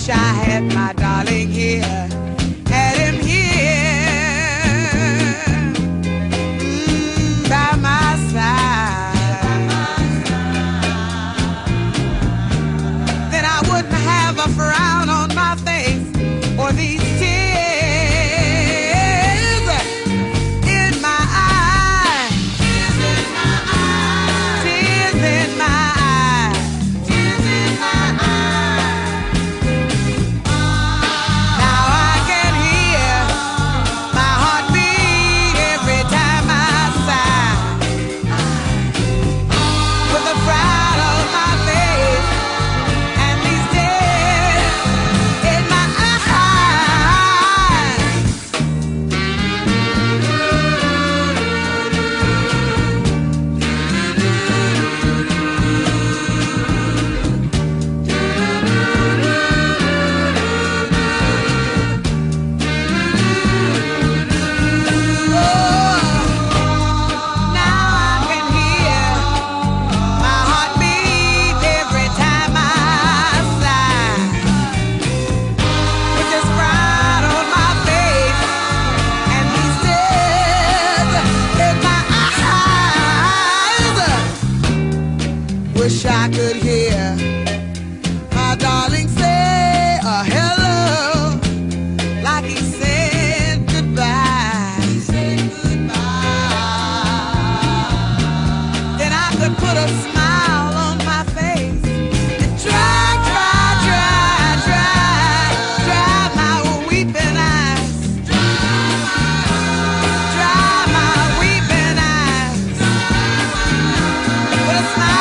I had my darling here, had him here by my side. Then I wouldn't have a frown on my face or these tears in my eyes. Tears in my eyes. Tears in my eyes. Now I can hear my heart beat every time I sigh. With a frown on my face and these tears in my eyes. Now I can hear my heart beat every time I sigh. With this frown on my face and these tears in my eyes. Wish I could hear my darling say a hello, like he said goodbye. Then I could put a smile on my face and dry my weeping eyes. Dry my weeping eyes. With a smile